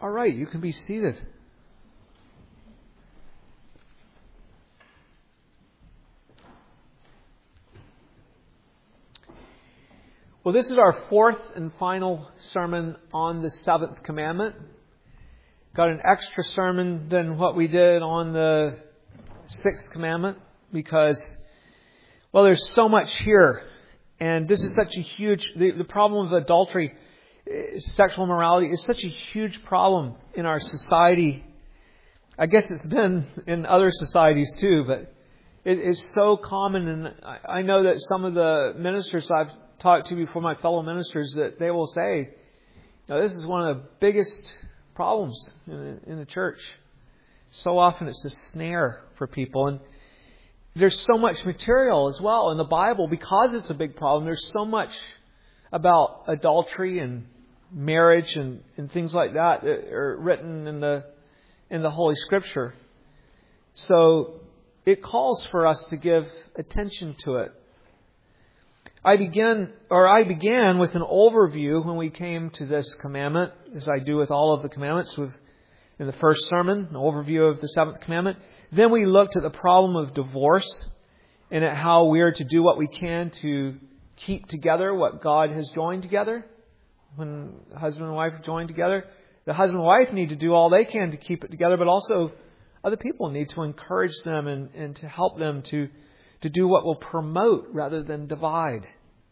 All right, you can be seated. Well, this is our fourth and final sermon on the seventh commandment. Got an extra sermon than what we did on the sixth commandment because, well, there's so much here. And this is such a huge, the problem of adultery, sexual immorality is such a huge problem in our society. I guess it's been in other societies too, but it is so common. And I know that some of the ministers I've talked to before, my fellow ministers, that they will say, this is one of the biggest problems in the church. So often it's a snare for people. And there's so much material as well in the Bible because it's a big problem. There's so much about adultery and marriage and things like that are written in the Holy Scripture. So it calls for us to give attention to it. I began with an overview when we came to this commandment, as I do with all of the commandments. In the first sermon, an overview of the seventh commandment. Then we looked at the problem of divorce and at how we are to do what we can to keep together what God has joined together. When husband and wife are joined together, the husband and wife need to do all they can to keep it together, but also other people need to encourage them and to help them to do what will promote rather than divide.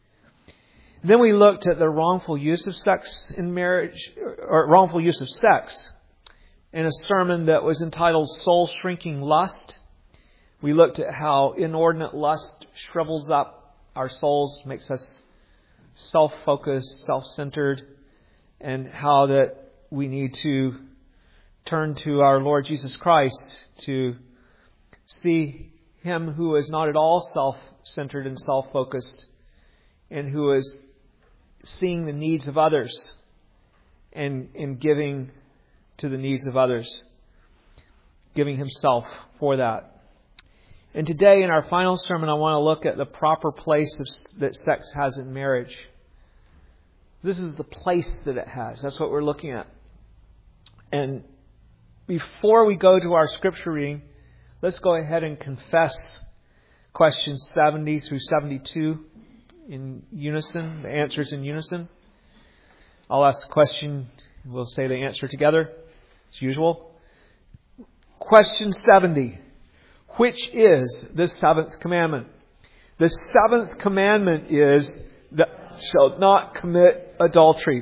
Then we looked at the wrongful use of sex in marriage, or wrongful use of sex, in a sermon that was entitled Soul-Shrinking Lust. We looked at how inordinate lust shrivels up our souls, makes us self-focused, self-centered, and how that we need to turn to our Lord Jesus Christ to see Him who is not at all self-centered and self-focused, and who is seeing the needs of others and giving to the needs of others, giving Himself for that. And today, in our final sermon, I want to look at the proper place that sex has in marriage. This is the place that it has. That's what we're looking at. And before we go to our scripture reading, let's go ahead and confess questions 70 through 72 in unison, the answers in unison. I'll ask a question, we'll say the answer together, as usual. Question 70. Which is the seventh commandment? The seventh commandment is, thou shalt not commit adultery.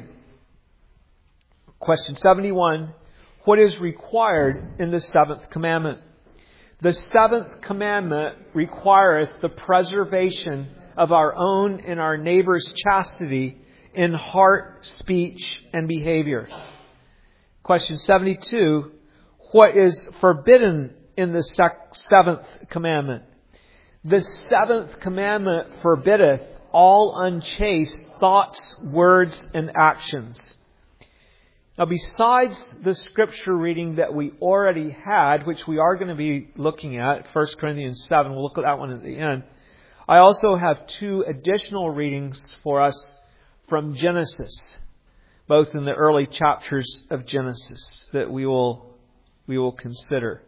Question 71. What is required in the seventh commandment? The seventh commandment requireth the preservation of our own and our neighbor's chastity in heart, speech, and behavior. Question 72. What is forbidden in the seventh commandment? The seventh commandment forbiddeth all unchaste thoughts, words, and actions. Now, besides the scripture reading that we already had, which we are going to be looking at, 1 Corinthians 7, we'll look at that one at the end. I also have two additional readings for us from Genesis, both in the early chapters of Genesis, that we will consider.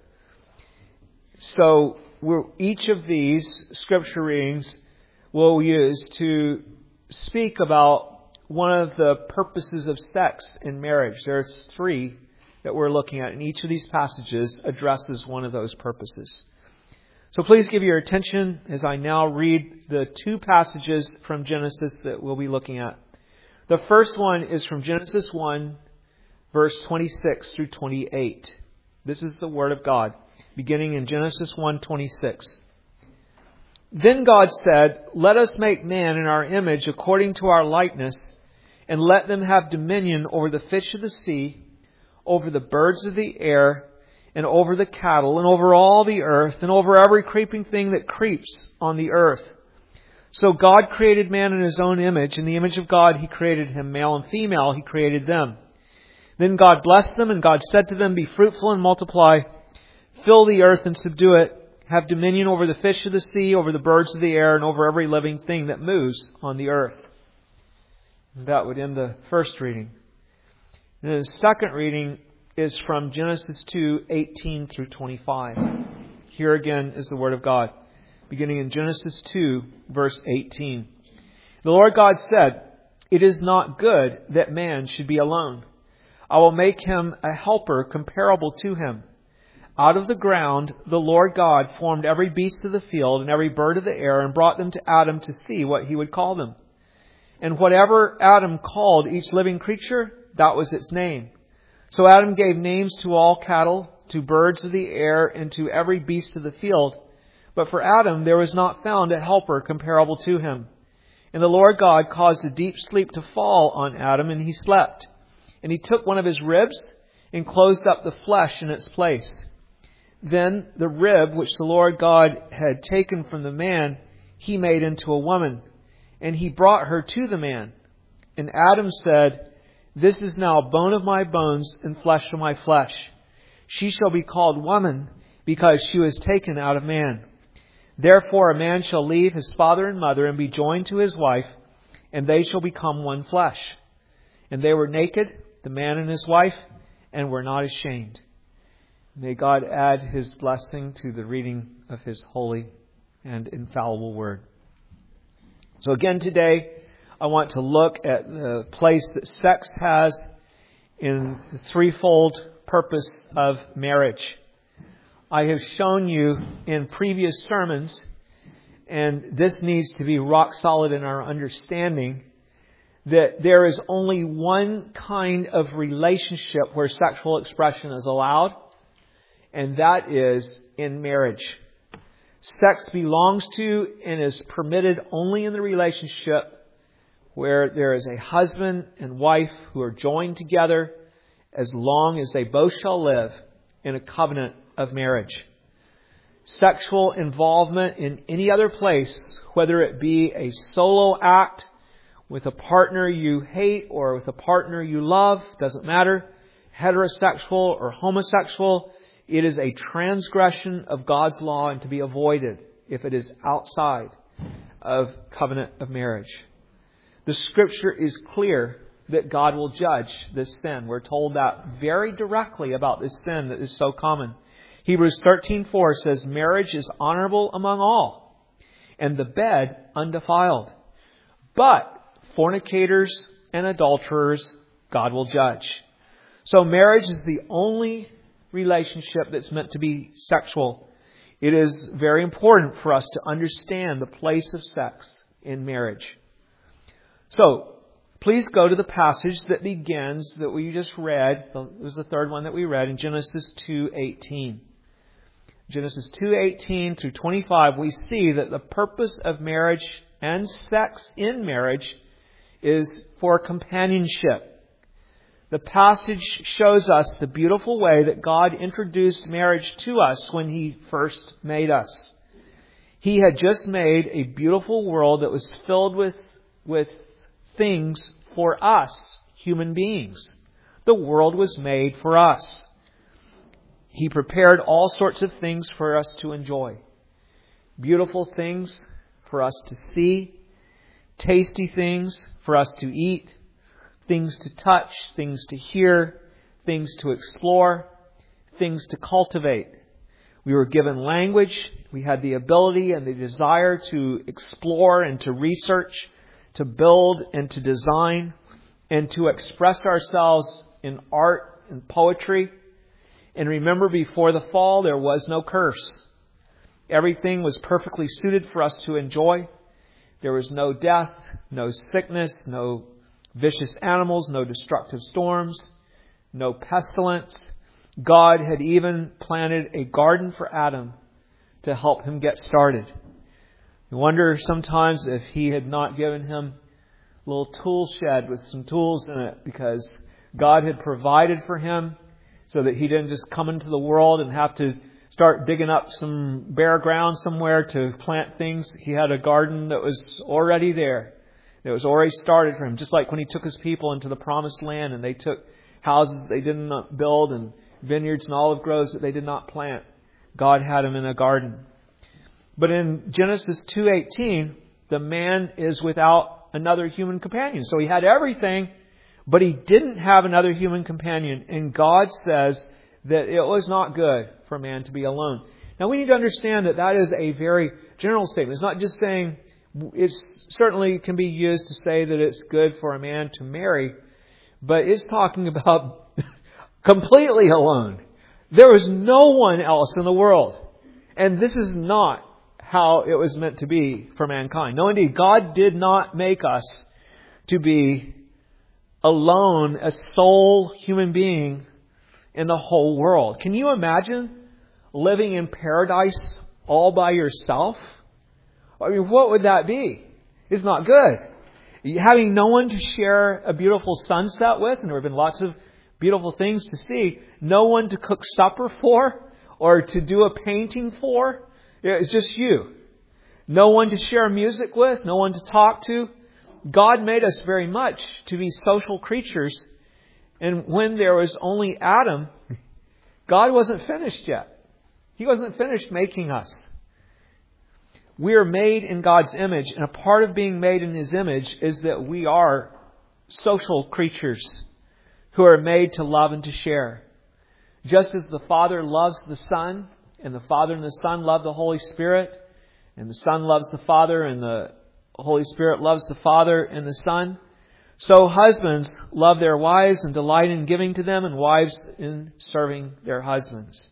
So each of these scripture readings we'll use to speak about one of the purposes of sex in marriage. There's three that we're looking at, and each of these passages addresses one of those purposes. So please give your attention as I now read the two passages from Genesis that we'll be looking at. The first one is from Genesis 1, verse 26 through 28. This is the Word of God, beginning in Genesis 1:26. Then God said, Let us make man in our image according to our likeness, and let them have dominion over the fish of the sea, over the birds of the air, and over the cattle, and over all the earth, and over every creeping thing that creeps on the earth. So God created man in His own image. In the image of God He created him, male and female He created them. Then God blessed them, and God said to them, Be fruitful and multiply, fill the earth and subdue it, have dominion over the fish of the sea, over the birds of the air, and over every living thing that moves on the earth. And that would end the first reading. And in the second reading, is from Genesis 2:18 through 25. Here again is the Word of God, beginning in Genesis 2, verse 18. The Lord God said, "It is not good that man should be alone. I will make him a helper comparable to him." Out of the ground the Lord God formed every beast of the field and every bird of the air and brought them to Adam to see what he would call them. And whatever Adam called each living creature, that was its name. So Adam gave names to all cattle, to birds of the air, and to every beast of the field. But for Adam there was not found a helper comparable to him. And the Lord God caused a deep sleep to fall on Adam, and he slept. And he took one of his ribs and closed up the flesh in its place. Then the rib which the Lord God had taken from the man, he made into a woman, and he brought her to the man. And Adam said, "This is now bone of my bones and flesh of my flesh. She shall be called woman, because she was taken out of man. Therefore a man shall leave his father and mother and be joined to his wife, and they shall become one flesh. And they were naked, the man and his wife, and were not ashamed." May God add His blessing to the reading of His holy and infallible Word. So again today, I want to look at the place that sex has in the threefold purpose of marriage. I have shown you in previous sermons, and this needs to be rock solid in our understanding, that there is only one kind of relationship where sexual expression is allowed, and that is in marriage. Sex belongs to and is permitted only in the relationship where there is a husband and wife who are joined together as long as they both shall live in a covenant of marriage. Sexual involvement in any other place, whether it be a solo act with a partner you hate or with a partner you love, doesn't matter, heterosexual or homosexual, it is a transgression of God's law and to be avoided if it is outside of covenant of marriage. The Scripture is clear that God will judge this sin. We're told that very directly about this sin that is so common. Hebrews 13:4 says, "Marriage is honorable among all, and the bed undefiled. But fornicators and adulterers God will judge." So marriage is the only relationship that's meant to be sexual. It is very important for us to understand the place of sex in marriage. So, please go to the passage that begins, that we just read. It was the third one that we read in Genesis 2:18. Genesis 2:18 through 25, we see that the purpose of marriage and sex in marriage is for companionship. The passage shows us the beautiful way that God introduced marriage to us when He first made us. He had just made a beautiful world that was filled with things for us, human beings. The world was made for us. He prepared all sorts of things for us to enjoy. Beautiful things for us to see, tasty things for us to eat, things to touch, things to hear, things to explore, things to cultivate. We were given language. We had the ability and the desire to explore and to research, to build and to design, and to express ourselves in art and poetry. And remember, before the fall, there was no curse. Everything was perfectly suited for us to enjoy. There was no death, no sickness, no vicious animals, no destructive storms, no pestilence. God had even planted a garden for Adam to help him get started. You wonder sometimes if He had not given him a little tool shed with some tools in it, because God had provided for him so that he didn't just come into the world and have to start digging up some bare ground somewhere to plant things. He had a garden that was already there. It was already started for him. Just like when He took His people into the promised land and they took houses they did not build and vineyards and olive groves that they did not plant. God had him in a garden. But in Genesis 2:18, the man is without another human companion. So he had everything, But he didn't have another human companion. And God says that it was not good for man to be alone. Now we need to understand that that is a very general statement. It's not just saying, it certainly can be used to say that it's good for a man to marry. But it's talking about completely alone. There was no one else in the world. And this is not how it was meant to be for mankind. No, indeed, God did not make us to be alone, a sole human being in the whole world. Can you imagine living in paradise all by yourself? I mean, what would that be? It's not good. Having no one to share a beautiful sunset with, and there have been lots of beautiful things to see, no one to cook supper for or to do a painting for. It's just you. No one to share music with, no one to talk to. God made us very much to be social creatures. And when there was only Adam, God wasn't finished yet. He wasn't finished making us. We are made in God's image, and a part of being made in His image is that we are social creatures who are made to love and to share. Just as the Father loves the Son, and the Father and the Son love the Holy Spirit, and the Son loves the Father, and the Holy Spirit loves the Father and the Son, so husbands love their wives and delight in giving to them, and wives in serving their husbands.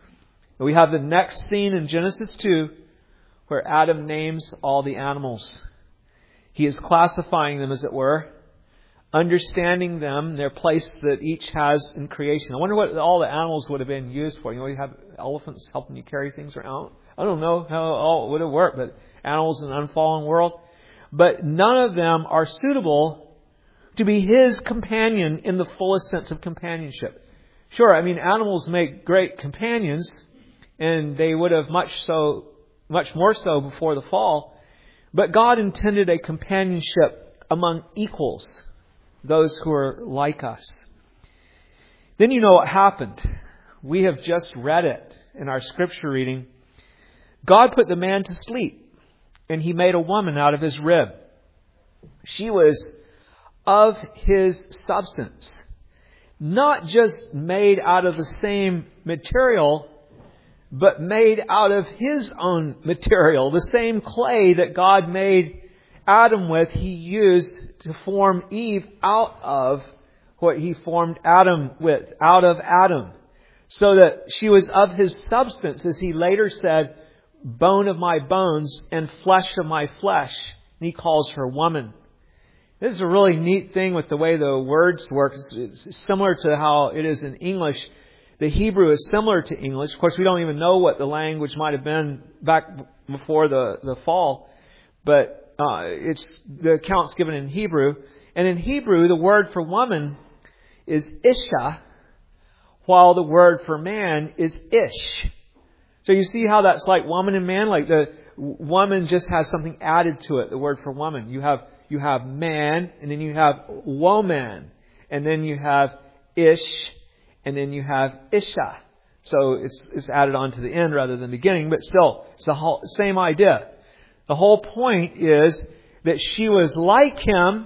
We have the next scene in Genesis 2 where Adam names all the animals. He is classifying them, as it were, understanding them, their place that each has in creation. I wonder what all the animals would have been used for. You have elephants helping you carry things around. I don't know how all it would have worked, but animals in an unfallen world. But none of them are suitable to be His companion in the fullest sense of companionship. Sure, animals make great companions, and they would have much more so before the fall. But God intended a companionship among equals, those who are like us. Then you know what happened. We have just read it in our scripture reading. God put the man to sleep, and He made a woman out of his rib. She was of his substance, not just made out of the same material, but made out of His own material. The same clay that God made Adam with, He used to form Eve out of what He formed Adam with, out of Adam. So that she was of His substance, as He later said, bone of my bones and flesh of my flesh. And He calls her woman. This is a really neat thing with the way the words work. It's similar to how it is in English. The Hebrew is similar to English. Of course, we don't even know what the language might have been back before the fall. But it's the account's given in Hebrew. And in Hebrew, the word for woman is isha, while the word for man is ish. So you see how that's like woman and man? Like the woman just has something added to it, the word for woman. You have man, and then you have woman, and then you have ish, and then you have isha. So it's added on to the end rather than the beginning, but still, it's the same idea. The whole point is that she was like him,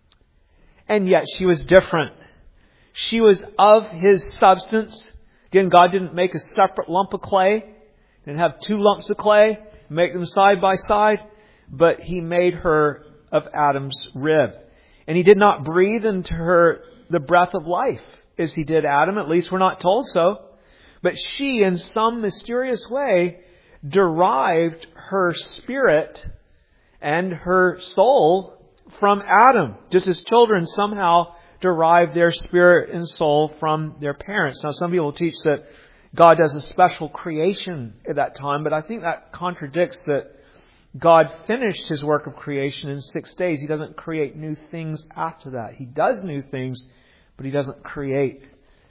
and yet she was different. She was of His substance. Again, God didn't make a separate lump of clay, didn't have two lumps of clay, make them side by side, but He made her of Adam's rib. And He did not breathe into her the breath of life as He did Adam. At least we're not told so. But she, in some mysterious way, derived her spirit and her soul from Adam, just as children somehow derive their spirit and soul from their parents. Now, some people teach that God does a special creation at that time, but I think that contradicts that God finished His work of creation in 6 days. He doesn't create new things after that. He does new things, but He doesn't create.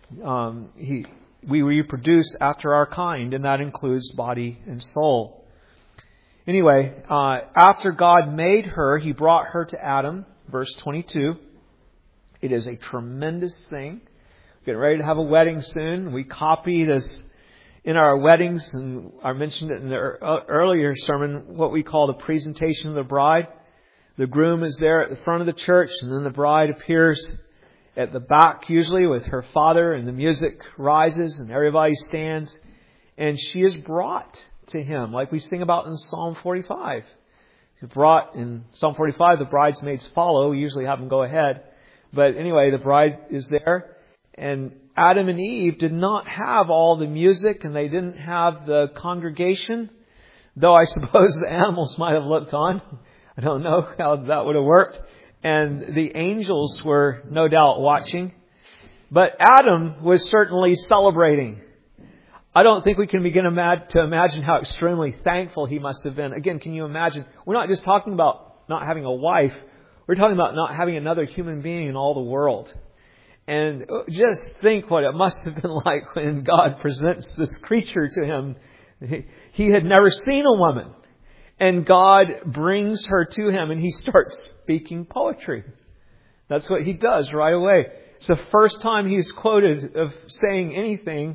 We reproduce after our kind, and that includes body and soul. Anyway, after God made her, He brought her to Adam, verse 22. It is a tremendous thing. We're getting ready to have a wedding soon. We copy this in our weddings, and I mentioned it in the earlier sermon, what we call the presentation of the bride. The groom is there at the front of the church, and then the bride appears at the back usually with her father, and the music rises and everybody stands, and she is brought to him, like we sing about in Psalm 45. She's brought in Psalm 45, the bridesmaids follow. We usually have them go ahead. But anyway, the bride is there. And Adam and Eve did not have all the music, and they didn't have the congregation, though I suppose the animals might have looked on. I don't know how that would have worked. And the angels were no doubt watching. But Adam was certainly celebrating. I don't think we can begin to imagine how extremely thankful he must have been. Again, can you imagine? We're not just talking about not having a wife. We're talking about not having another human being in all the world. And just think what it must have been like when God presents this creature to him. He had never seen a woman. And God brings her to him, and he starts speaking poetry. That's what he does right away. It's the first time he's quoted of saying anything.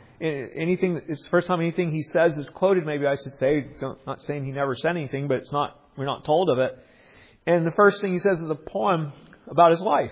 It's the first time anything he says is quoted, maybe I should say. Not saying he never said anything, but we're not told of it. And the first thing he says is a poem about his wife.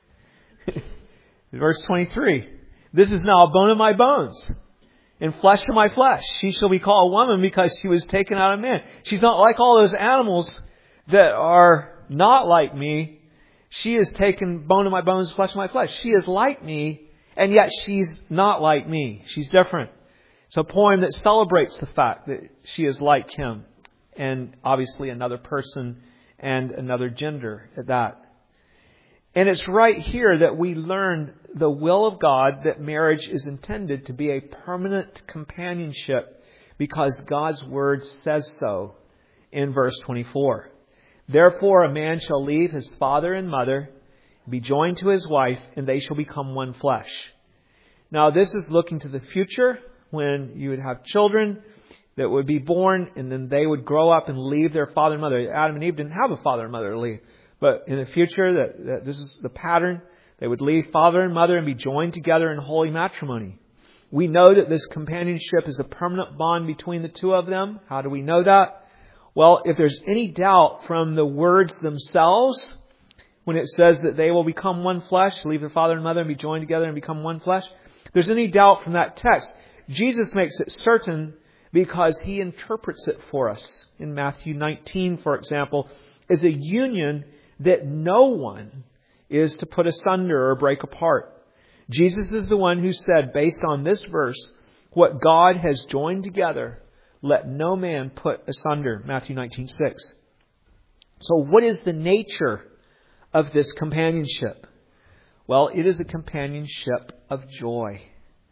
Verse 23. This is now a bone of my bones and flesh of my flesh. She shall be called a woman because she was taken out of man. She's not like all those animals that are not like me. She is taken bone of my bones, flesh of my flesh. She is like me, and yet she's not like me. She's different. It's a poem that celebrates the fact that she is like him, and obviously another person and another gender at that. And it's right here that we learn the will of God, that marriage is intended to be a permanent companionship because God's Word says so in verse 24. Therefore a man shall leave his father and mother, be joined to his wife, and they shall become one flesh. Now this is looking to the future when you would have children that would be born, and then they would grow up and leave their father and mother. Adam and Eve didn't have a father and mother to leave. But in the future, that this is the pattern. They would leave father and mother and be joined together in holy matrimony. We know that this companionship is a permanent bond between the two of them. How do we know that? Well, if there's any doubt from the words themselves, when it says that they will become one flesh, leave their father and mother and be joined together and become one flesh, if there's any doubt from that text, Jesus makes it certain because he interprets it for us. In Matthew 19, for example, is a union that no one is to put asunder or break apart. Jesus is the one who said, based on this verse, what God has joined together, let no man put asunder. Matthew 19:6. So what is the nature of this companionship? Well, it is a companionship of joy.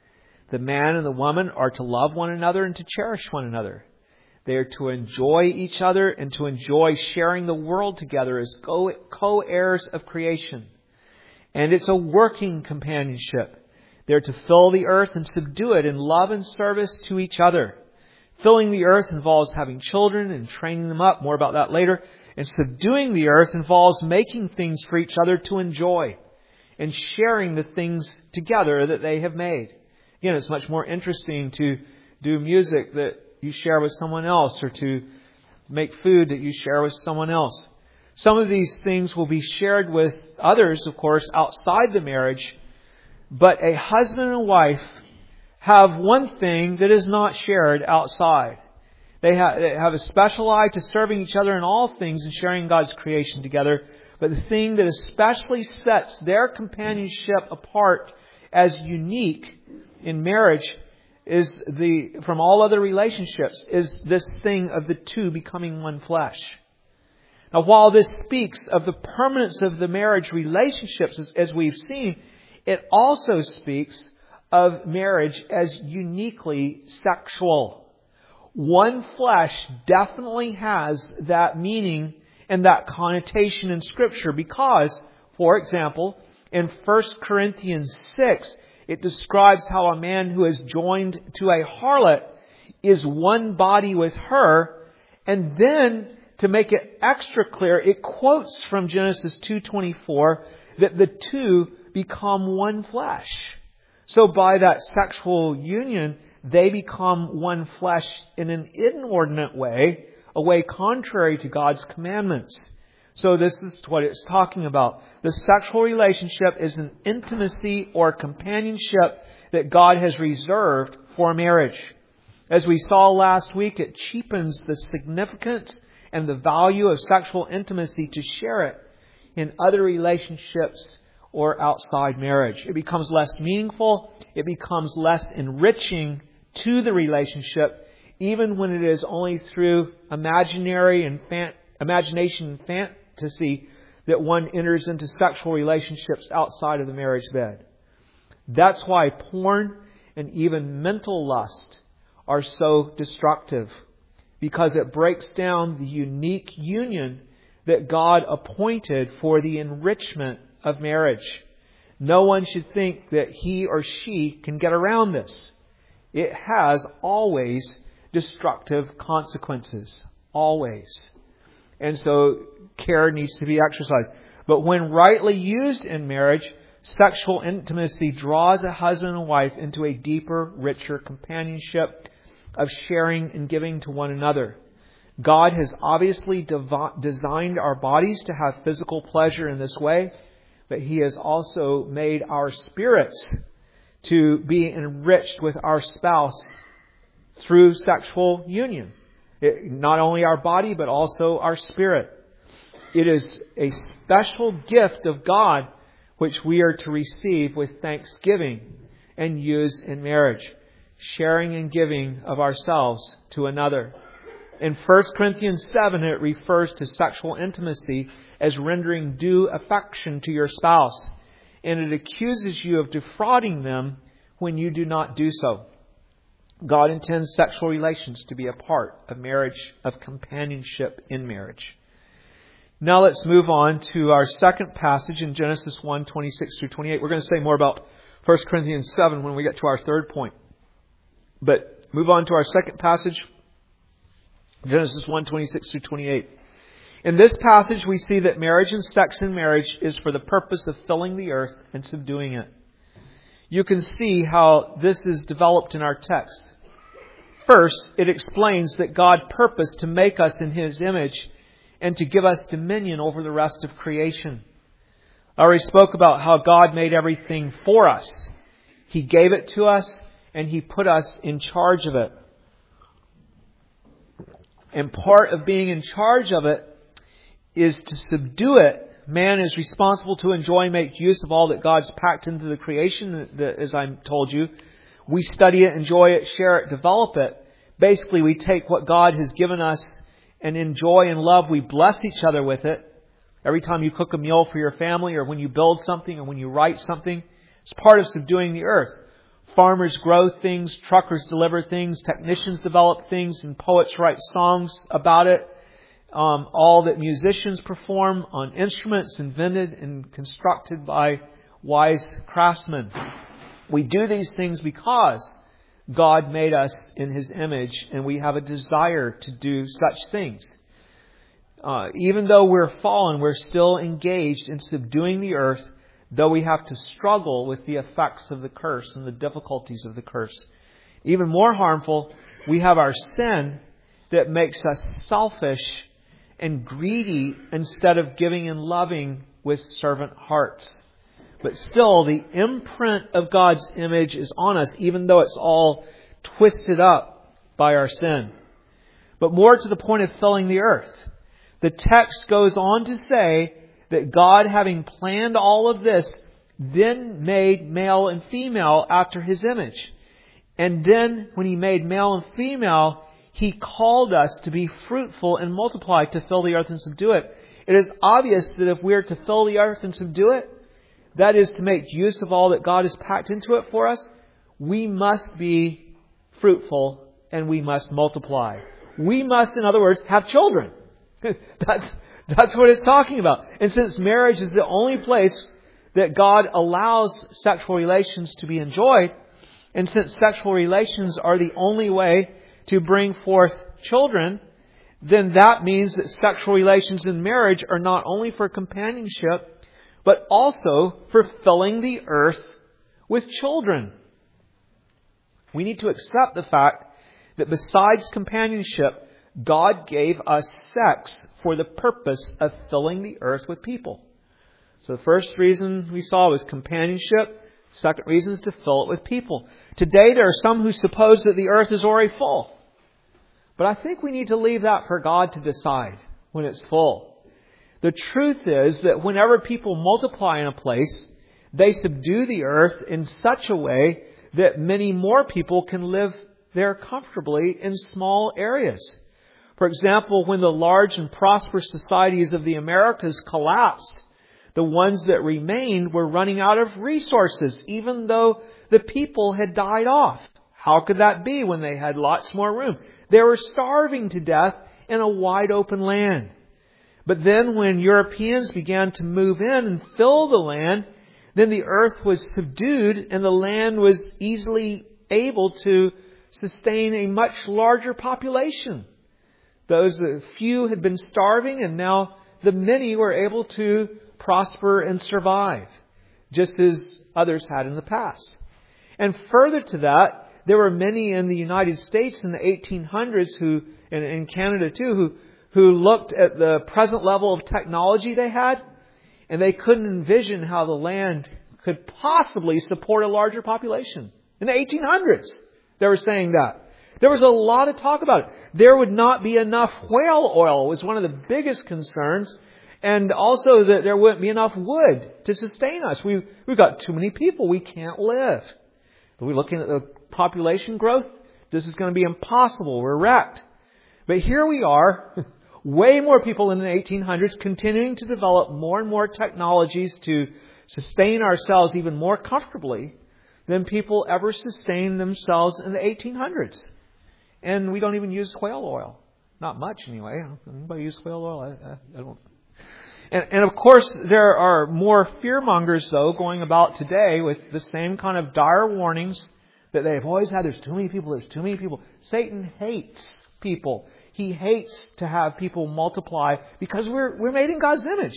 The man and the woman are to love one another and to cherish one another. They are to enjoy each other and to enjoy sharing the world together as co-heirs of creation. And it's a working companionship. They're to fill the earth and subdue it in love and service to each other. Filling the earth involves having children and training them up. More about that later. And subduing the earth involves making things for each other to enjoy and sharing the things together that they have made. Again, it's much more interesting to do music that you share with someone else, or to make food that you share with someone else. Some of these things will be shared with others, of course, outside the marriage. But a husband and wife have one thing that is not shared outside. They have a special eye to serving each other in all things and sharing God's creation together. But the thing that especially sets their companionship apart as unique in marriage is from all other relationships, is this thing of the two becoming one flesh. Now, while this speaks of the permanence of the marriage relationships, as we've seen, it also speaks of marriage as uniquely sexual. One flesh definitely has that meaning and that connotation in Scripture because, for example, in 1 Corinthians 6, it describes how a man who is joined to a harlot is one body with her. And then, to make it extra clear, it quotes from Genesis 2:24 that the two become one flesh. So by that sexual union, they become one flesh in an inordinate way, a way contrary to God's commandments. So this is what it's talking about. The sexual relationship is an intimacy or companionship that God has reserved for marriage. As we saw last week, it cheapens the significance and the value of sexual intimacy to share it in other relationships or outside marriage. It becomes less meaningful. It becomes less enriching to the relationship, even when it is only through imagination and fantasy that one enters into sexual relationships outside of the marriage bed. That's why porn and even mental lust are so destructive, because it breaks down the unique union that God appointed for the enrichment of marriage. No one should think that he or she can get around this. It has always destructive consequences. Always. And so care needs to be exercised. But when rightly used in marriage, sexual intimacy draws a husband and wife into a deeper, richer companionship of sharing and giving to one another. God has obviously designed our bodies to have physical pleasure in this way, but He has also made our spirits to be enriched with our spouse through sexual union. Not only our body, but also our spirit. It is a special gift of God which we are to receive with thanksgiving and use in marriage, sharing and giving of ourselves to another. In 1 Corinthians 7, it refers to sexual intimacy as rendering due affection to your spouse, and it accuses you of defrauding them when you do not do so. God intends sexual relations to be a part of marriage, of companionship in marriage. Now let's move on to our second passage in Genesis 1, 26 through 28. We're going to say more about 1 Corinthians 7 when we get to our third point. But move on to our second passage, Genesis 1, 26 through 28. In this passage, we see that marriage and sex in marriage is for the purpose of filling the earth and subduing it. You can see how this is developed in our text. First, it explains that God purposed to make us in His image and to give us dominion over the rest of creation. I already spoke about how God made everything for us. He gave it to us and He put us in charge of it. And part of being in charge of it is to subdue it. Man is responsible to enjoy and make use of all that God's packed into the creation. As I told you, we study it, enjoy it, share it, develop it. Basically, we take what God has given us and enjoy and love. We bless each other with it. Every time you cook a meal for your family, or when you build something, or when you write something, it's part of subduing the earth. Farmers grow things, truckers deliver things, technicians develop things, and poets write songs about it. All that musicians perform on instruments invented and constructed by wise craftsmen. We do these things because God made us in His image, and we have a desire to do such things. Even though we're fallen, we're still engaged in subduing the earth, though we have to struggle with the effects of the curse and the difficulties of the curse. Even more harmful, we have our sin that makes us selfish and greedy instead of giving and loving with servant hearts. But still, the imprint of God's image is on us, even though it's all twisted up by our sin. But more to the point of filling the earth, the text goes on to say that God, having planned all of this, then made male and female after His image. And then, when He made male and female, He called us to be fruitful and multiply, to fill the earth and subdue it. It is obvious that if we are to fill the earth and subdue it, that is to make use of all that God has packed into it for us, we must be fruitful and we must multiply. We must, in other words, have children. That's what it's talking about. And since marriage is the only place that God allows sexual relations to be enjoyed, and since sexual relations are the only way to bring forth children, then that means that sexual relations in marriage are not only for companionship, but also for filling the earth with children. We need to accept the fact that besides companionship, God gave us sex for the purpose of filling the earth with people. So the first reason we saw was companionship. Second reason is to fill it with people. Today there are some who suppose that the earth is already full. But I think we need to leave that for God to decide when it's full. The truth is that whenever people multiply in a place, they subdue the earth in such a way that many more people can live there comfortably in small areas. For example, when the large and prosperous societies of the Americas collapsed, the ones that remained were running out of resources, even though the people had died off. How could that be when they had lots more room? They were starving to death in a wide open land. But then when Europeans began to move in and fill the land, then the earth was subdued and the land was easily able to sustain a much larger population. Those few had been starving, and now the many were able to prosper and survive, just as others had in the past. And further to that, there were many in the United States in the 1800s who, and in Canada too, who looked at the present level of technology they had, and they couldn't envision how the land could possibly support a larger population. In the 1800s, they were saying that. There was a lot of talk about it. There would not be enough whale oil was one of the biggest concerns. And also that there wouldn't be enough wood to sustain us. We've got too many people. We can't live. Are we looking at the population growth? This is going to be impossible. We're wrecked. But here we are, way more people in the 1800s, continuing to develop more and more technologies to sustain ourselves even more comfortably than people ever sustained themselves in the 1800s. And we don't even use whale oil. Not much anyway. Anybody use whale oil? I don't. And of course, there are more fearmongers, though, going about today with the same kind of dire warnings that they've always had. There's too many people. There's too many people. Satan hates people. He hates to have people multiply because we're made in God's image.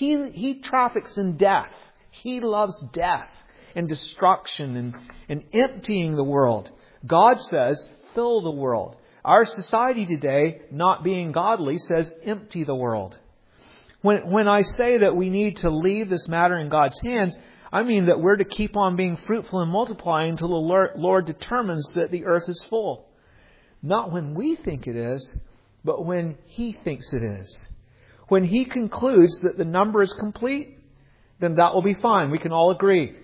He traffics in death. He loves death and destruction and emptying the world. God says, fill the world. Our society today, not being godly, says empty the world. When I say that we need to leave this matter in God's hands, I mean that we're to keep on being fruitful and multiplying until the Lord determines that the earth is full. Not when we think it is, but when He thinks it is. When He concludes that the number is complete, then that will be fine. We can all agree.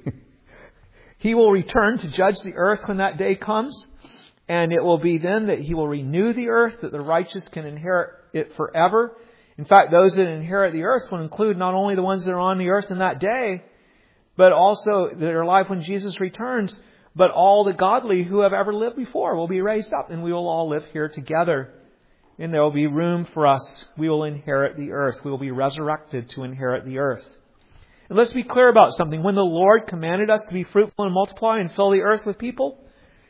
He will return to judge the earth when that day comes, and it will be then that He will renew the earth, that the righteous can inherit it forever. In fact, those that inherit the earth will include not only the ones that are on the earth in that day, but also that are alive when Jesus returns, but all the godly who have ever lived before will be raised up, and we will all live here together. And there will be room for us. We will inherit the earth. We will be resurrected to inherit the earth. And let's be clear about something. When the Lord commanded us to be fruitful and multiply and fill the earth with people,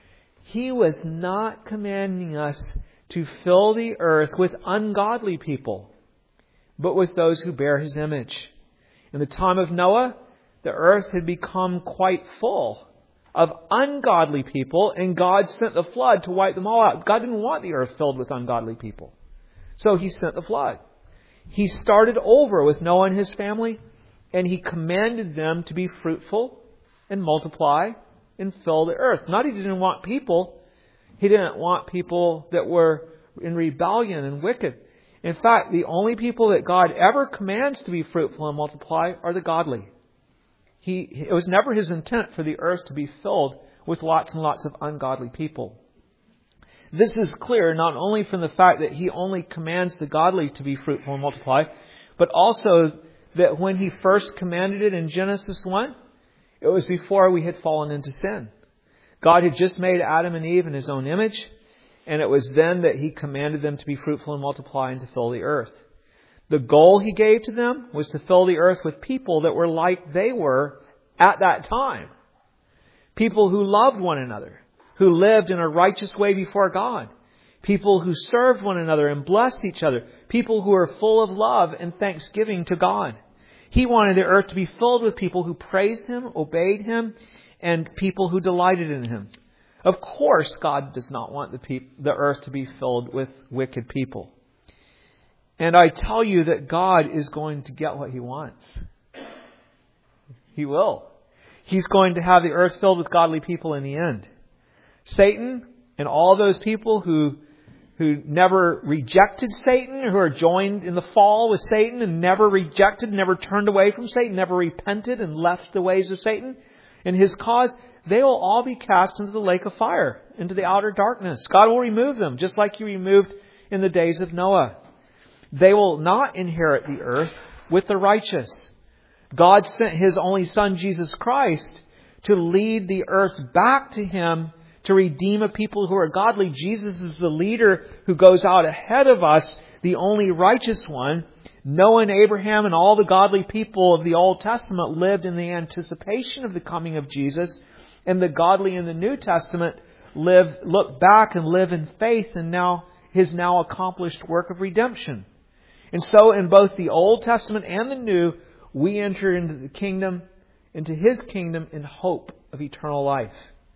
He was not commanding us to fill the earth with ungodly people, but with those who bear His image. In the time of Noah, the earth had become quite full of ungodly people, and God sent the flood to wipe them all out. God didn't want the earth filled with ungodly people, so He sent the flood. He started over with Noah and his family, and He commanded them to be fruitful and multiply and fill the earth. Not He didn't want people. He didn't want people that were in rebellion and wicked. In fact, the only people that God ever commands to be fruitful and multiply are the godly. It was never His intent for the earth to be filled with lots and lots of ungodly people. This is clear not only from the fact that He only commands the godly to be fruitful and multiply, but also that when He first commanded it in Genesis 1, it was before we had fallen into sin. God had just made Adam and Eve in His own image, and it was then that He commanded them to be fruitful and multiply and to fill the earth. The goal He gave to them was to fill the earth with people that were like they were at that time. People who loved one another, who lived in a righteous way before God. People who served one another and blessed each other. People who were full of love and thanksgiving to God. He wanted the earth to be filled with people who praised Him, obeyed Him, and people who delighted in Him. Of course, God does not want the earth to be filled with wicked people. And I tell you that God is going to get what He wants. He will. He's going to have the earth filled with godly people in the end. Satan and all those people who never rejected Satan, who are joined in the fall with Satan and never rejected, never turned away from Satan, never repented and left the ways of Satan and his cause, they will all be cast into the lake of fire, into the outer darkness. God will remove them, just like He removed in the days of Noah. They will not inherit the earth with the righteous. God sent His only Son, Jesus Christ, to lead the earth back to Him, to redeem a people who are godly. Jesus is the leader who goes out ahead of us, the only righteous one. Noah and Abraham and all the godly people of the Old Testament lived in the anticipation of the coming of Jesus. And the godly in the New Testament look back and live in faith in His now accomplished work of redemption. And so in both the Old Testament and the New, we enter into His kingdom in hope of eternal life.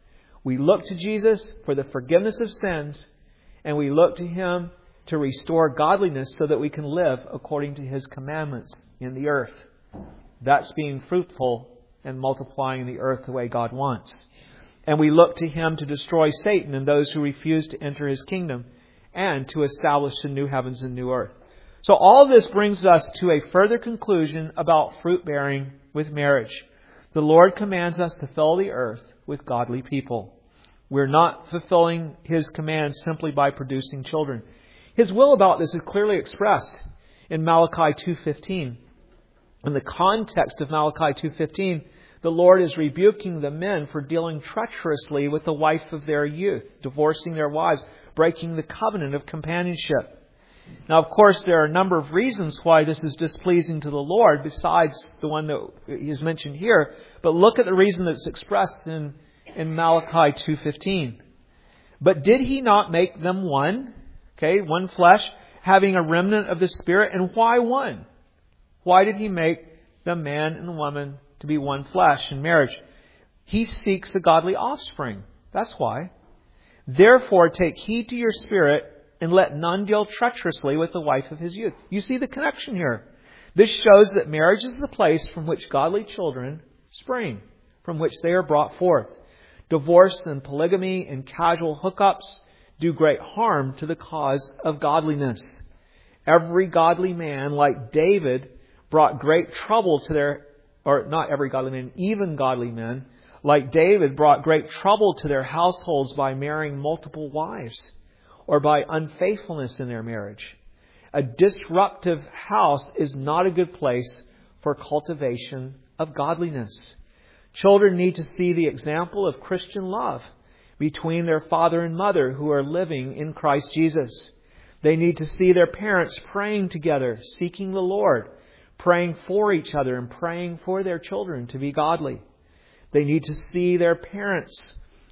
We look to Jesus for the forgiveness of sins, and we look to Him to restore godliness so that we can live according to His commandments in the earth. That's being fruitful and multiplying the earth the way God wants. And we look to Him to destroy Satan and those who refuse to enter His kingdom, and to establish the new heavens and new earth. So all this brings us to a further conclusion about fruit bearing with marriage. The Lord commands us to fill the earth with godly people. We're not fulfilling His commands simply by producing children. His will about this is clearly expressed in Malachi 2:15. In the context of Malachi 2:15, the Lord is rebuking the men for dealing treacherously with the wife of their youth, divorcing their wives, breaking the covenant of companionship. Now, of course, there are a number of reasons why this is displeasing to the Lord, besides the one that is mentioned here. But look at the reason that's expressed in Malachi 2:15. But did He not make them one? Okay, one flesh, having a remnant of the Spirit. And why one? Why did He make the man and the woman to be one flesh in marriage? He seeks a godly offspring. That's why. Therefore, take heed to your spirit, and let none deal treacherously with the wife of his youth. You see the connection here. This shows that marriage is the place from which godly children spring, from which they are brought forth. Divorce and polygamy and casual hookups do great harm to the cause of godliness. Every godly man, like David, brought great trouble to not every godly man, even godly men, like David, brought great trouble to their households by marrying multiple wives, or by unfaithfulness in their marriage. A disruptive house is not a good place for cultivation of godliness. Children need to see the example of Christian love between their father and mother who are living in Christ Jesus. They need to see their parents praying together, seeking the Lord, praying for each other and praying for their children to be godly. They need to see their parents,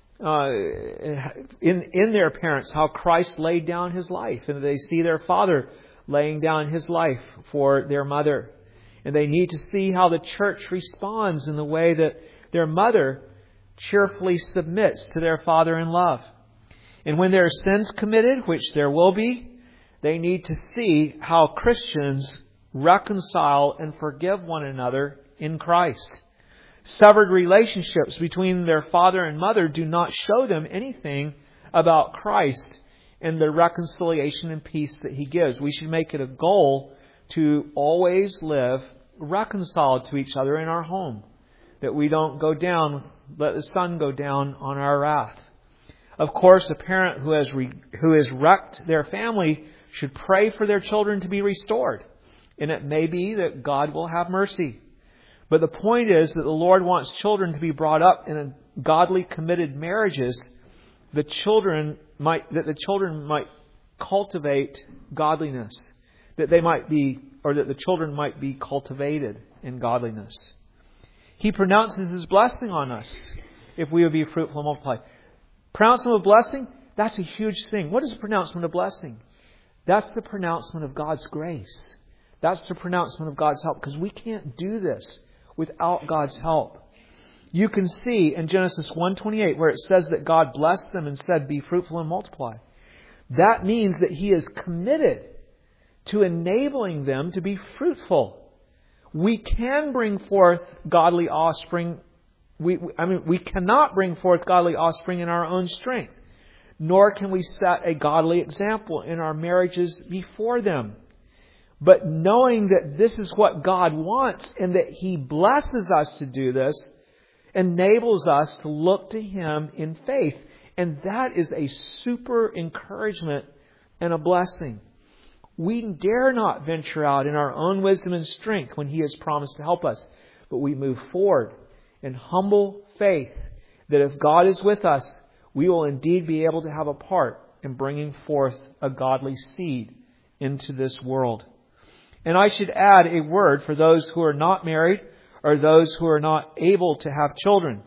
in their parents, how Christ laid down His life. And they see their father laying down his life for their mother. And they need to see how the church responds in the way that their mother cheerfully submits to their father in love. And when there are sins committed, which there will be, they need to see how Christians reconcile and forgive one another in Christ. Severed relationships between their father and mother do not show them anything about Christ and the reconciliation and peace that He gives. We should make it a goal to always live reconciled to each other in our home, that we don't let the sun go down on our wrath. Of course, a parent who has wrecked their family should pray for their children to be restored. And it may be that God will have mercy. But the point is that the Lord wants children to be brought up in godly, committed marriages, that the children might cultivate godliness, that the children might be cultivated in godliness. He pronounces His blessing on us if we would be fruitful and multiply. Pronouncement of blessing, that's a huge thing. What is a pronouncement of blessing? That's the pronouncement of God's grace. That's the pronouncement of God's help, because we can't do this without God's help. You can see in Genesis 1:28 where it says that God blessed them and said, "Be fruitful and multiply." That means that He is committed to enabling them to be fruitful. We can bring forth godly offspring. We cannot bring forth godly offspring in our own strength, nor can we set a godly example in our marriages before them. But knowing that this is what God wants and that He blesses us to do this, enables us to look to Him in faith. And that is a super encouragement and a blessing. We dare not venture out in our own wisdom and strength when He has promised to help us. But we move forward in humble faith that if God is with us, we will indeed be able to have a part in bringing forth a godly seed into this world. And I should add a word for those who are not married or those who are not able to have children.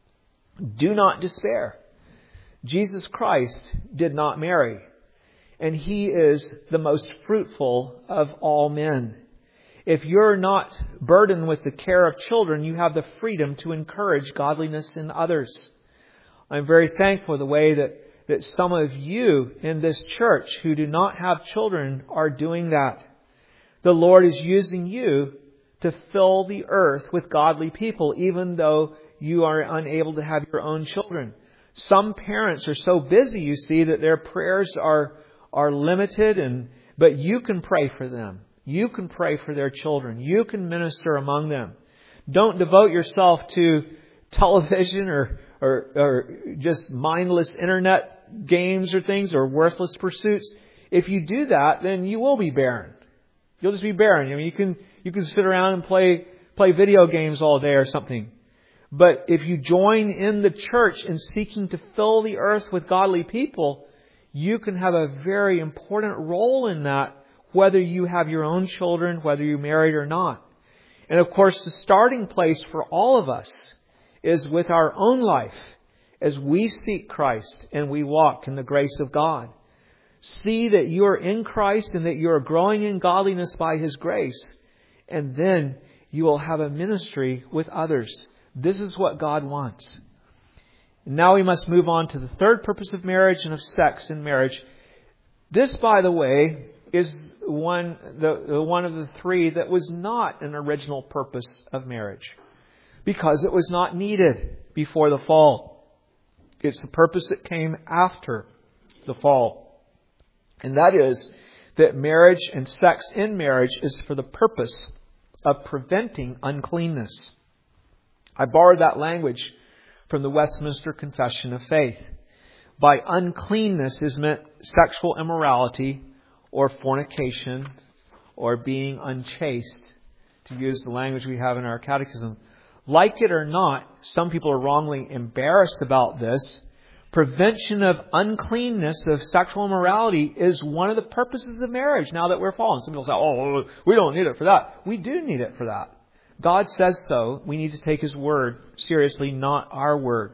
Do not despair. Jesus Christ did not marry, and He is the most fruitful of all men. If you're not burdened with the care of children, you have the freedom to encourage godliness in others. I'm very thankful for the way that some of you in this church who do not have children are doing that. The Lord is using you to fill the earth with godly people, even though you are unable to have your own children. Some parents are so busy, you see, that their prayers are limited, but you can pray for them. You can pray for their children. You can minister among them. Don't devote yourself to television or just mindless internet games or things or worthless pursuits. If you do that, then you will be barren. You'll just be barren. I mean, you can sit around and play video games all day or something. But if you join in the church in seeking to fill the earth with godly people, you can have a very important role in that, whether you have your own children, whether you're married or not. And of course, the starting place for all of us is with our own life as we seek Christ and we walk in the grace of God. See that you are in Christ and that you are growing in godliness by His grace. And then you will have a ministry with others. This is what God wants. And now we must move on to the third purpose of marriage and of sex in marriage. This, by the way, is one of the three that was not an original purpose of marriage, because it was not needed before the fall. It's the purpose that came after the fall. And that is that marriage and sex in marriage is for the purpose of preventing uncleanness. I borrowed that language from the Westminster Confession of Faith. By uncleanness is meant sexual immorality or fornication or being unchaste, to use the language we have in our catechism. Like it or not, some people are wrongly embarrassed about this. Prevention of uncleanness, of sexual immorality, is one of the purposes of marriage now that we're fallen. Some people say, "Oh, we don't need it for that." We do need it for that. God says so. We need to take His word seriously, not our word.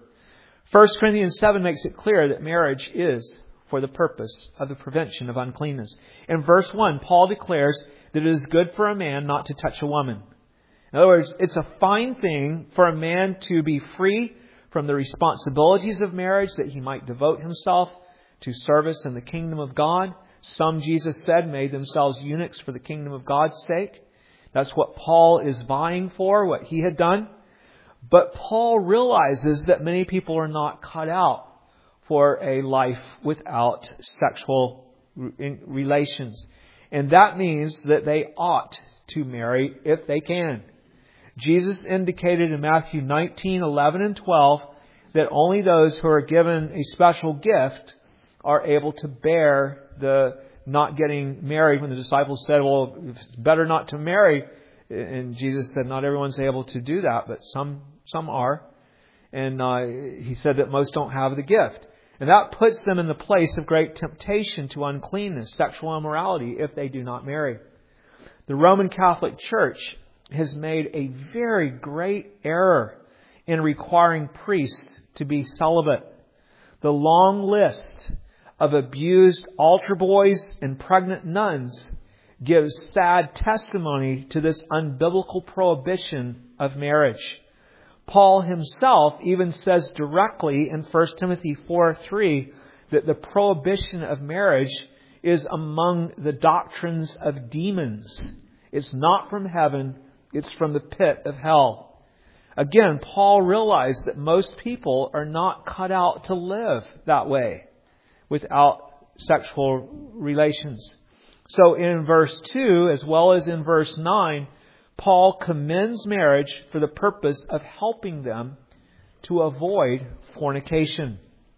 1 Corinthians 7 makes it clear that marriage is for the purpose of the prevention of uncleanness. In verse 1, Paul declares that it is good for a man not to touch a woman. In other words, it's a fine thing for a man to be free from the responsibilities of marriage, that he might devote himself to service in the kingdom of God. Some, Jesus said, made themselves eunuchs for the kingdom of God's sake. That's what Paul is vying for, what he had done. But Paul realizes that many people are not cut out for a life without sexual relations. And that means that they ought to marry if they can. Jesus indicated in Matthew 19, 11, and 12 that only those who are given a special gift are able to bear the not getting married. When the disciples said, "Well, it's better not to marry," and Jesus said, "Not everyone's able to do that, but some are." And He said that most don't have the gift. And that puts them in the place of great temptation to uncleanness, sexual immorality, if they do not marry. The Roman Catholic Church has made a very great error in requiring priests to be celibate. The long list of abused altar boys and pregnant nuns gives sad testimony to this unbiblical prohibition of marriage. Paul himself even says directly in 1 Timothy 4:3 that the prohibition of marriage is among the doctrines of demons. It's not from heaven, it's from the pit of hell. Again, Paul realized that most people are not cut out to live that way without sexual relations. So in verse 2, as well as in verse 9, Paul commends marriage for the purpose of helping them to avoid fornication.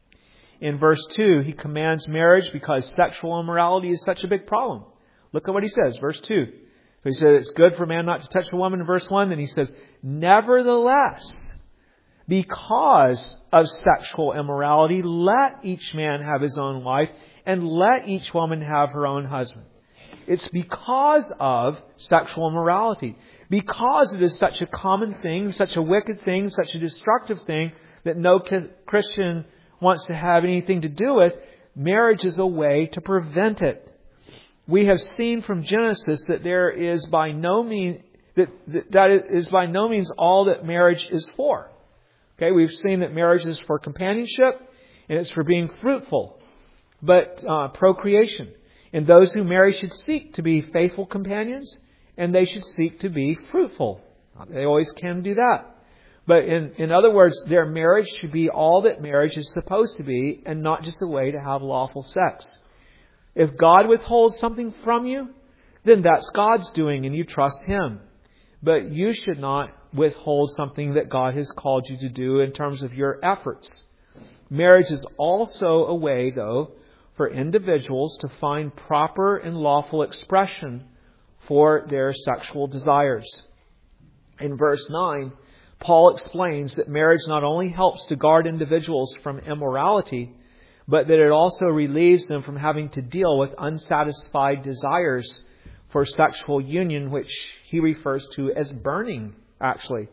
In verse 2, he commands marriage because sexual immorality is such a big problem. Look at what he says, verse 2. So he says it's good for a man not to touch a woman in verse 1. Then he says, nevertheless, because of sexual immorality, let each man have his own wife, and let each woman have her own husband. It's because of sexual immorality. Because it is such a common thing, such a wicked thing, such a destructive thing that no Christian wants to have anything to do with, marriage is a way to prevent it. We have seen from Genesis that there is by no means that is by no means all that marriage is for. Okay, we've seen that marriage is for companionship and it's for being fruitful, but procreation. And those who marry should seek to be faithful companions, and they should seek to be fruitful. They always can do that. But in other words, their marriage should be all that marriage is supposed to be, and not just a way to have lawful sex. If God withholds something from you, then that's God's doing, and you trust Him. But you should not withhold something that God has called you to do in terms of your efforts. Marriage is also a way, though, for individuals to find proper and lawful expression for their sexual desires. In verse 9, Paul explains that marriage not only helps to guard individuals from immorality, but that it also relieves them from having to deal with unsatisfied desires for sexual union, which he refers to as burning, actually.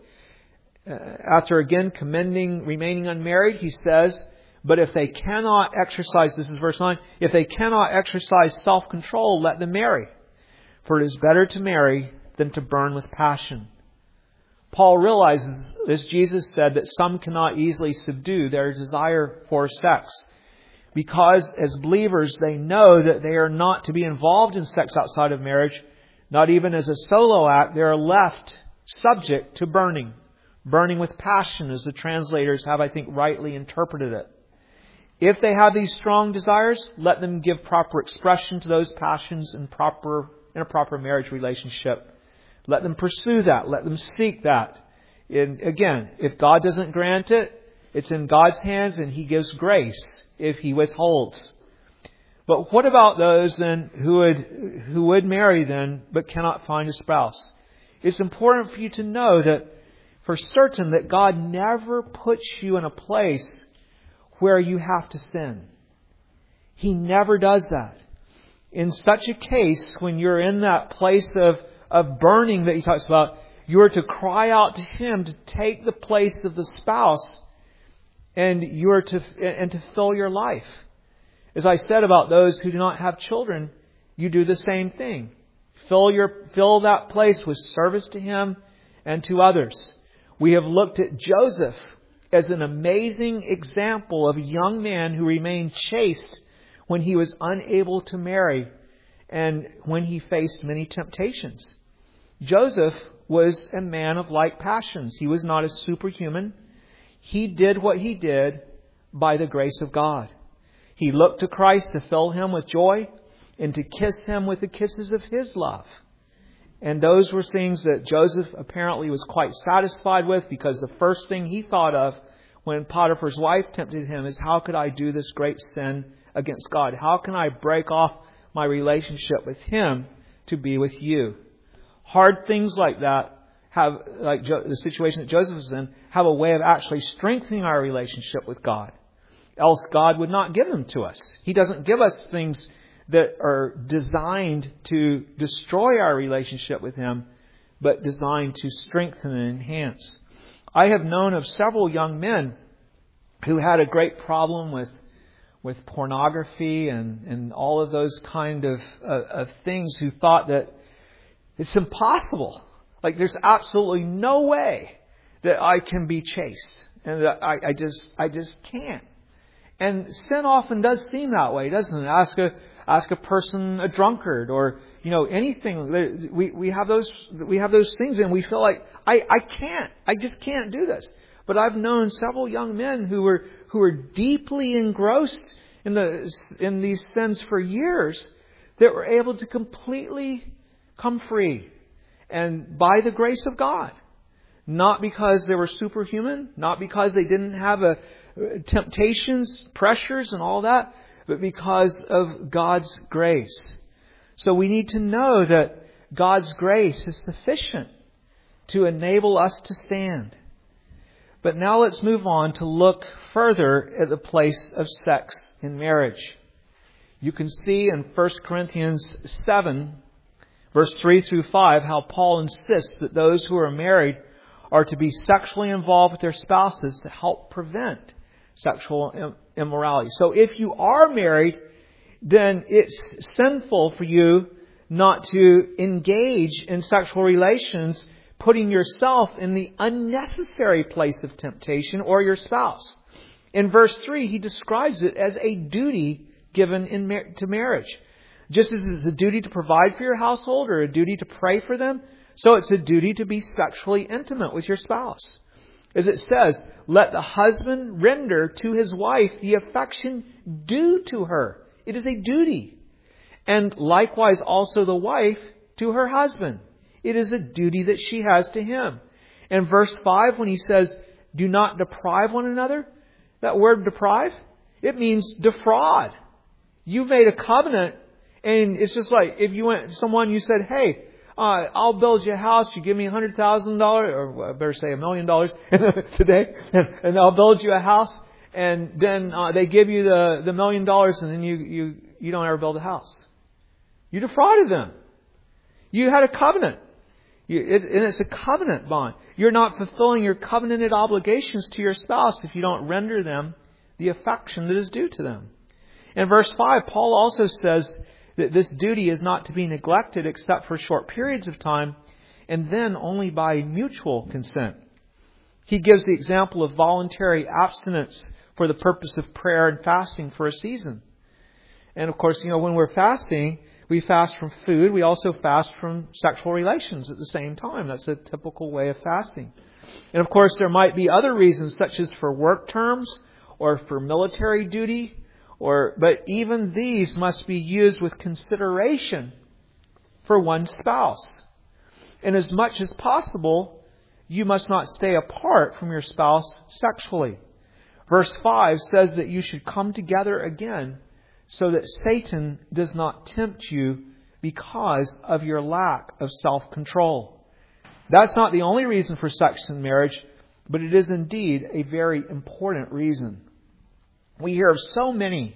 After again commending remaining unmarried, he says, but if they cannot exercise, this is verse 9, if they cannot exercise self-control, let them marry. For it is better to marry than to burn with passion. Paul realizes, as Jesus said, that some cannot easily subdue their desire for sex. Because as believers, they know that they are not to be involved in sex outside of marriage, not even as a solo act. They are left subject to burning. Burning with passion, as the translators have, I think, rightly interpreted it. If they have these strong desires, let them give proper expression to those passions in a proper marriage relationship. Let them pursue that. Let them seek that. And again, if God doesn't grant it, it's in God's hands, and He gives grace if He withholds. But what about those then who would marry then but cannot find a spouse? It's important for you to know that for certain that God never puts you in a place where you have to sin. He never does that. In such a case, when you're in that place of burning that He talks about, you are to cry out to Him to take the place of the spouse, and you are to fill your life. As I said about those who do not have children, you do the same thing. Fill that place with service to Him and to others. We have looked at Joseph as an amazing example of a young man who remained chaste when he was unable to marry and when he faced many temptations. Joseph was a man of like passions. He was not a superhuman. He did what he did by the grace of God. He looked to Christ to fill him with joy and to kiss him with the kisses of His love. And those were things that Joseph apparently was quite satisfied with, because the first thing he thought of when Potiphar's wife tempted him is, how could I do this great sin against God? How can I break off my relationship with Him to be with you? Hard things like that have, like the situation that Joseph was in, have a way of actually strengthening our relationship with God. Else God would not give them to us. He doesn't give us things that are designed to destroy our relationship with Him, but designed to strengthen and enhance. I have known of several young men who had a great problem with pornography and all of those kind of things, who thought that it's impossible. Like, there's absolutely no way that I can be chaste. And that I just can't. And sin often does seem that way, doesn't it? Ask a person, a drunkard, or anything. We have those things, and we feel like I just can't do this. But I've known several young men who were deeply engrossed in these sins for years, that were able to completely come free, and by the grace of God, not because they were superhuman, not because they didn't have temptations, pressures, and all that, but because of God's grace. So we need to know that God's grace is sufficient to enable us to stand. But now let's move on to look further at the place of sex in marriage. You can see in 1 Corinthians 7, verse 3 through 5, how Paul insists that those who are married are to be sexually involved with their spouses to help prevent sexual immorality. So if you are married, then it's sinful for you not to engage in sexual relations, putting yourself in the unnecessary place of temptation, or your spouse. In verse 3, he describes it as a duty given to marriage. Just as it's a duty to provide for your household or a duty to pray for them, so it's a duty to be sexually intimate with your spouse. As it says, let the husband render to his wife the affection due to her. It is a duty. And likewise also the wife to her husband. It is a duty that she has to him. And verse 5, when he says, do not deprive one another, that word deprive, it means defraud. You made a covenant, and it's just like if you went to someone, you said, hey, I'll build you a house, you give me $100,000, or I better say $1 million today, and I'll build you a house, and then they give you the $1 million, and then you don't ever build a house. You defrauded them. You had a covenant. And it's a covenant bond. You're not fulfilling your covenanted obligations to your spouse if you don't render them the affection that is due to them. In verse 5, Paul also says that this duty is not to be neglected except for short periods of time, and then only by mutual consent. He gives the example of voluntary abstinence for the purpose of prayer and fasting for a season. And of course, when we're fasting, we fast from food. We also fast from sexual relations at the same time. That's a typical way of fasting. And of course, there might be other reasons, such as for work terms or for military duty. But even these must be used with consideration for one's spouse. And as much as possible, you must not stay apart from your spouse sexually. Verse 5 says that you should come together again so that Satan does not tempt you because of your lack of self-control. That's not the only reason for sex in marriage, but it is indeed a very important reason. We hear of so many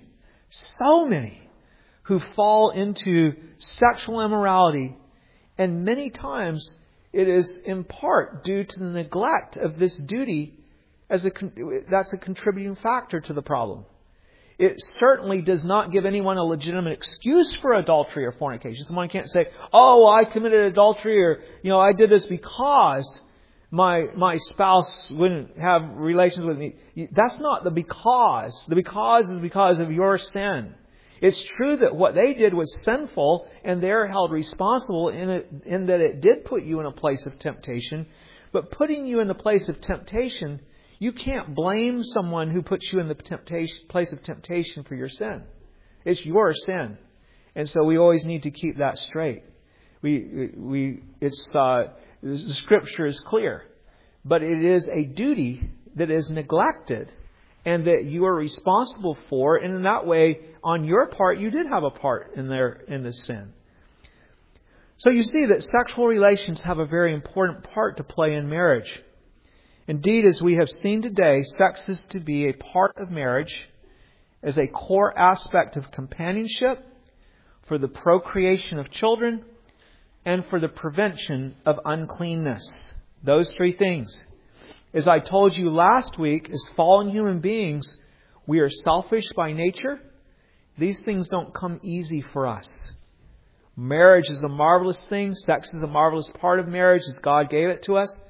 who fall into sexual immorality, and many times it is in part due to the neglect of this duty. That's a contributing factor to the problem. It certainly does not give anyone a legitimate excuse for adultery or fornication. Someone can't say, oh, I committed adultery, or, I did this because my spouse wouldn't have relations with me. That's not the because. The because is because of your sin. It's true that what they did was sinful, and they're held responsible in that it did put you in a place of temptation. But putting you in the place of temptation, you can't blame someone who puts you in the place of temptation for your sin. It's your sin. And so we always need to keep that straight. The Scripture is clear. But it is a duty that is neglected and that you are responsible for. And in that way, on your part, you did have a part in this sin. So you see that sexual relations have a very important part to play in marriage. Indeed, as we have seen today, sex is to be a part of marriage as a core aspect of companionship, for the procreation of children, and for the prevention of uncleanness. Those three things. As I told you last week, as fallen human beings, we are selfish by nature. These things don't come easy for us. Marriage is a marvelous thing. Sex is a marvelous part of marriage as God gave it to us.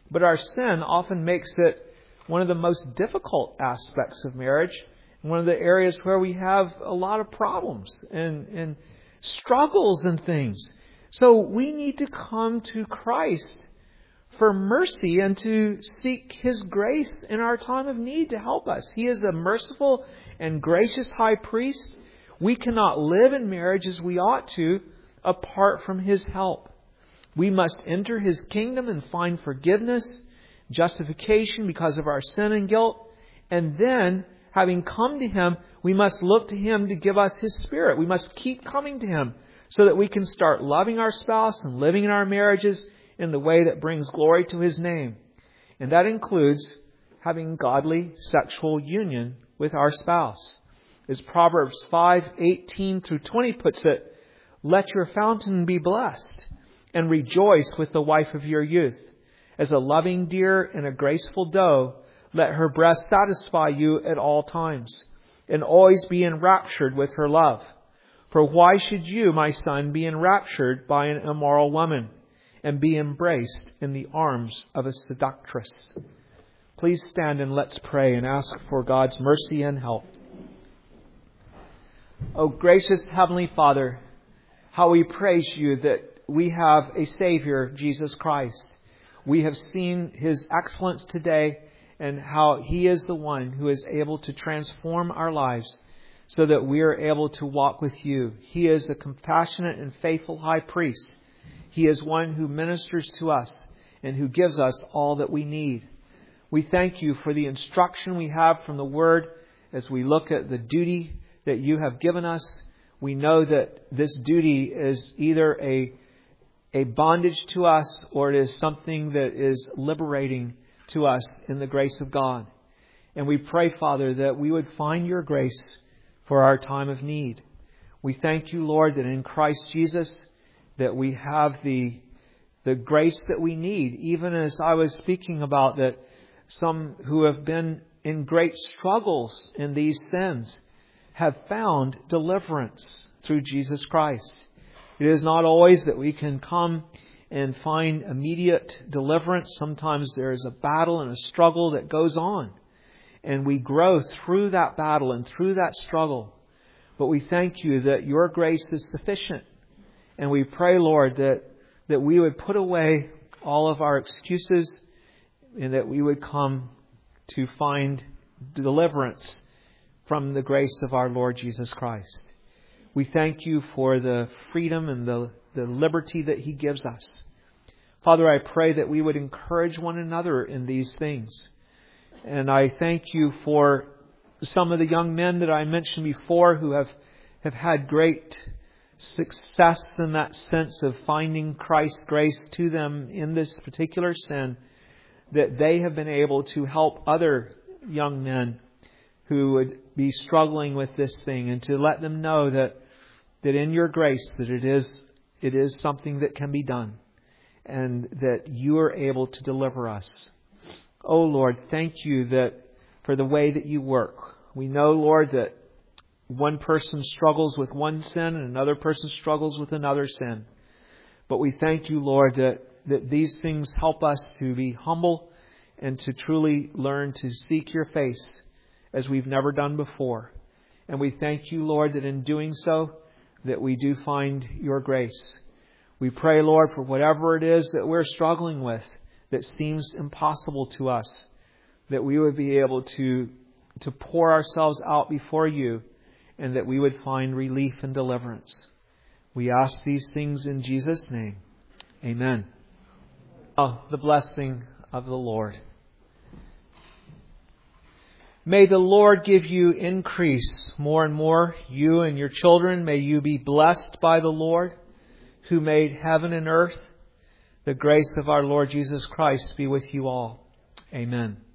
But our sin often makes it one of the most difficult aspects of marriage, one of the areas where we have a lot of problems and struggles and things. So we need to come to Christ for mercy and to seek His grace in our time of need to help us. He is a merciful and gracious high priest. We cannot live in marriage as we ought to apart from His help. We must enter His kingdom and find forgiveness, justification because of our sin and guilt. And then, having come to Him, we must look to Him to give us His Spirit. We must keep coming to Him so that we can start loving our spouse and living in our marriages in the way that brings glory to His name. And that includes having godly sexual union with our spouse. As Proverbs 5:18 through 20 puts it, "Let your fountain be blessed, and rejoice with the wife of your youth. As a loving deer and a graceful doe, let her breast satisfy you at all times, and always be enraptured with her love. For why should you, my son, be enraptured by an immoral woman, and be embraced in the arms of a seductress?" Please stand and let's pray and ask for God's mercy and help. Oh, gracious Heavenly Father, how we praise You that we have a Savior, Jesus Christ. We have seen His excellence today and how He is the one who is able to transform our lives so that we are able to walk with You. He is a compassionate and faithful high priest. He is one who ministers to us and who gives us all that we need. We thank You for the instruction we have from the Word as we look at the duty that You have given us. We know that this duty is either a bondage to us or it is something that is liberating to us in the grace of God. And we pray, Father, that we would find Your grace for our time of need. We thank You, Lord, that in Christ Jesus that we have the grace that we need. Even as I was speaking about that some who have been in great struggles in these sins have found deliverance through Jesus Christ. It is not always that we can come and find immediate deliverance. Sometimes there is a battle and a struggle that goes on. And we grow through that battle and through that struggle. But we thank You that Your grace is sufficient. And we pray, Lord, that we would put away all of our excuses and that we would come to find deliverance from the grace of our Lord Jesus Christ. We thank You for the freedom and the liberty that He gives us. Father, I pray that we would encourage one another in these things. And I thank You for some of the young men that I mentioned before who have had great success in that sense of finding Christ's grace to them in this particular sin, that they have been able to help other young men who would be struggling with this thing, and to let them know that in Your grace that it is something that can be done, and that You are able to deliver us. Oh Lord, thank You that for the way that You work. We know, Lord, that one person struggles with one sin and another person struggles with another sin. But we thank You, Lord, that these things help us to be humble and to truly learn to seek Your face as we've never done before. And we thank You, Lord, that in doing so, that we do find Your grace. We pray, Lord, for whatever it is that we're struggling with that seems impossible to us, that we would be able to pour ourselves out before You, and that we would find relief and deliverance. We ask these things in Jesus' name. Amen. Oh, the blessing of the Lord. May the Lord give you increase more and more. You and your children, may you be blessed by the Lord who made heaven and earth. The grace of our Lord Jesus Christ be with you all. Amen.